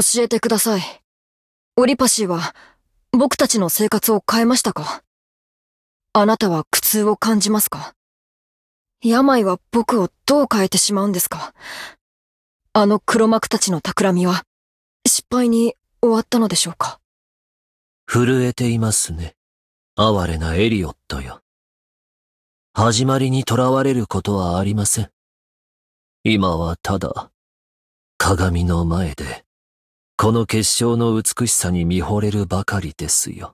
教えてください。オリパシーは、僕たちの生活を変えましたか？あなたは苦痛を感じますか？病は僕をどう変えてしまうんですか？あの黒幕たちの企みは、失敗に終わったのでしょうか？ 震えていますね。哀れなエリオットよ。始まりに囚われることはありません。今はただ、鏡の前で、この結晶の美しさに見惚れるばかりですよ。